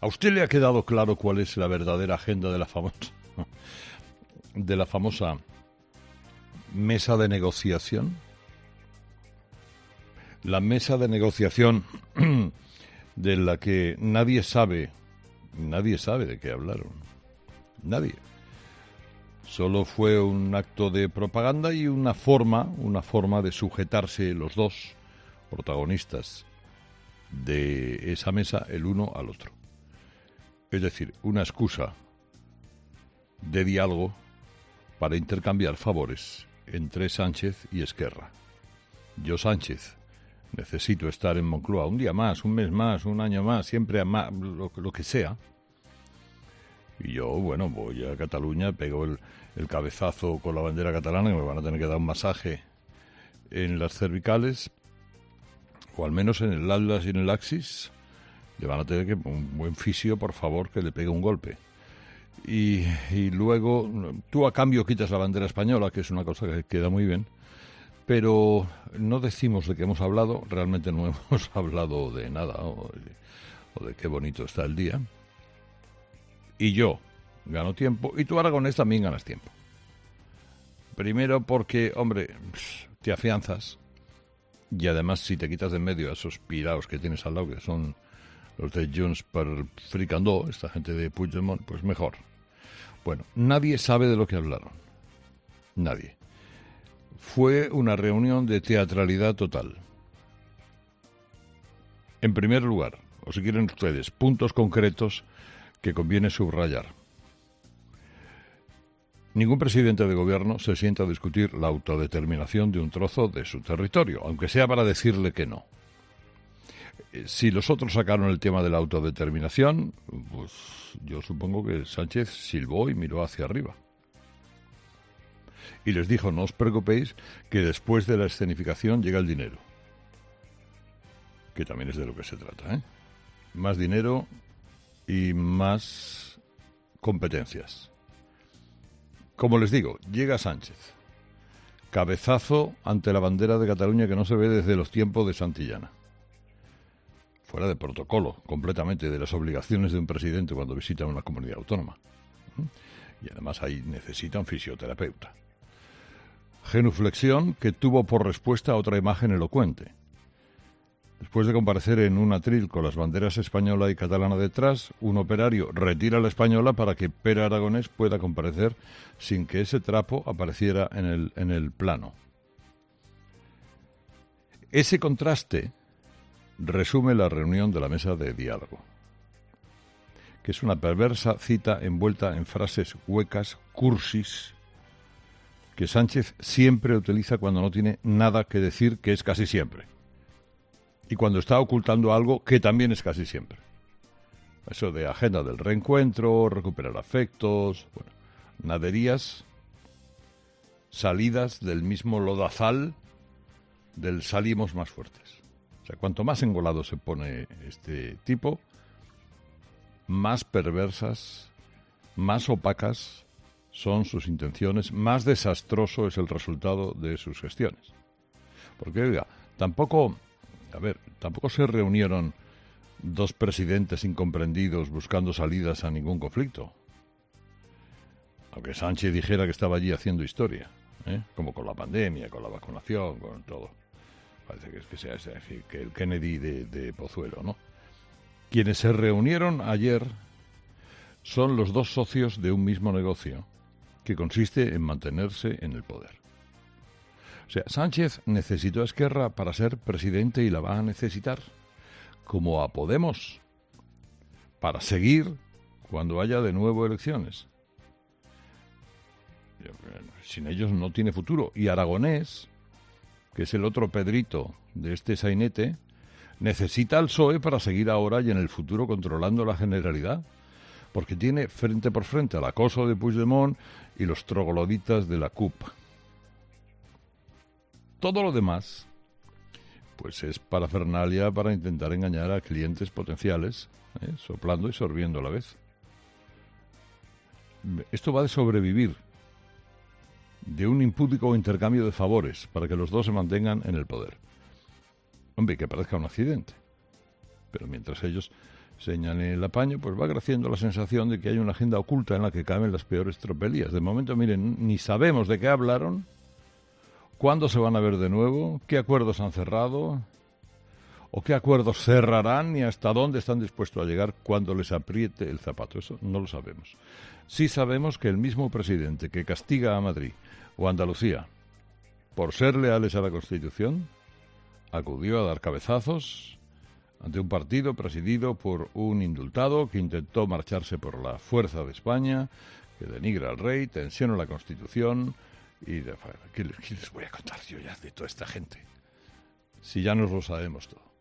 ¿A usted le ha quedado claro cuál es la verdadera agenda de la famosa mesa de negociación? La mesa de negociación de la que nadie sabe de qué hablaron. Nadie. Solo fue un acto de propaganda y una forma de sujetarse los dos protagonistas de esa mesa el uno al otro. Es decir, una excusa de diálogo para intercambiar favores entre Sánchez y Esquerra. Yo, Sánchez, necesito estar en Moncloa un día más, un mes más, un año más, siempre más, lo que sea. Y yo, bueno, voy a Cataluña, pego el cabezazo con la bandera catalana, que me van a tener que dar un masaje en las cervicales, o al menos en el atlas y en el axis. Le van a tener que, un buen fisio, por favor, que le pegue un golpe. Y luego, tú a cambio quitas la bandera española, que es una cosa que queda muy bien, pero no decimos de qué hemos hablado, realmente no hemos hablado de nada, o de qué bonito está el día. Y yo gano tiempo, y tú, Aragonés, también ganas tiempo. Primero porque, hombre, te afianzas, y además si te quitas de en medio a esos piraos que tienes al lado, que son los de Junts per Fricandó, esta gente de Puigdemont, pues mejor. Bueno, nadie sabe de lo que hablaron. Nadie. Fue una reunión de teatralidad total. En primer lugar, o si quieren ustedes, puntos concretos que conviene subrayar. Ningún presidente de gobierno se sienta a discutir la autodeterminación de un trozo de su territorio, aunque sea para decirle que no. Si los otros sacaron el tema de la autodeterminación, pues yo supongo que Sánchez silbó y miró hacia arriba. Y les dijo, no os preocupéis, que después de la escenificación llega el dinero. Que también es de lo que se trata, ¿eh? Más dinero y más competencias. Como les digo, llega Sánchez. Cabezazo ante la bandera de Cataluña que no se ve desde los tiempos de Santillana. Fuera de protocolo, completamente, de las obligaciones de un presidente cuando visita una comunidad autónoma. Y además ahí necesita un fisioterapeuta. Genuflexión que tuvo por respuesta a otra imagen elocuente. Después de comparecer en un atril con las banderas española y catalana detrás, un operario retira la española para que Pere Aragonés pueda comparecer sin que ese trapo apareciera en el plano. Ese contraste resume la reunión de la mesa de diálogo, que es una perversa cita envuelta en frases huecas, cursis, que Sánchez siempre utiliza cuando no tiene nada que decir, que es casi siempre. Y cuando está ocultando algo, que también es casi siempre. Eso de agenda del reencuentro, recuperar afectos, bueno, naderías, salidas del mismo lodazal del salimos más fuertes. O sea, cuanto más engolado se pone este tipo, más perversas, más opacas son sus intenciones, más desastroso es el resultado de sus gestiones. Porque, oiga, tampoco se reunieron dos presidentes incomprendidos buscando salidas a ningún conflicto. Aunque Sánchez dijera que estaba allí haciendo historia, como con la pandemia, con la vacunación, con todo. Parece que sea que el Kennedy de Pozuelo, ¿no? Quienes se reunieron ayer son los dos socios de un mismo negocio, que consiste en mantenerse en el poder. O sea, Sánchez necesitó a Esquerra para ser presidente y la va a necesitar, como a Podemos, para seguir cuando haya de nuevo elecciones. Sin ellos no tiene futuro. Y Aragonés, que es el otro Pedrito de este sainete, necesita al PSOE para seguir ahora y en el futuro controlando la Generalidad, porque tiene frente por frente al acoso de Puigdemont y los trogloditas de la CUP. Todo lo demás, pues es parafernalia para intentar engañar a clientes potenciales, soplando y sorbiendo a la vez. Esto va de sobrevivir, de un impúdico intercambio de favores para que los dos se mantengan en el poder. Hombre, que parezca un accidente. Pero mientras ellos señale el apaño, pues va creciendo la sensación de que hay una agenda oculta en la que caben las peores tropelías. De momento, miren, ni sabemos de qué hablaron, cuándo se van a ver de nuevo, qué acuerdos han cerrado, o qué acuerdos cerrarán y hasta dónde están dispuestos a llegar cuando les apriete el zapato. Eso no lo sabemos. Sí sabemos que el mismo presidente que castiga a Madrid o a Andalucía por ser leales a la Constitución acudió a dar cabezazos ante un partido presidido por un indultado que intentó marcharse por la fuerza de España, que denigra al rey, tensiona la Constitución y... ¿Qué les voy a contar yo ya de toda esta gente? Si ya nos lo sabemos todo.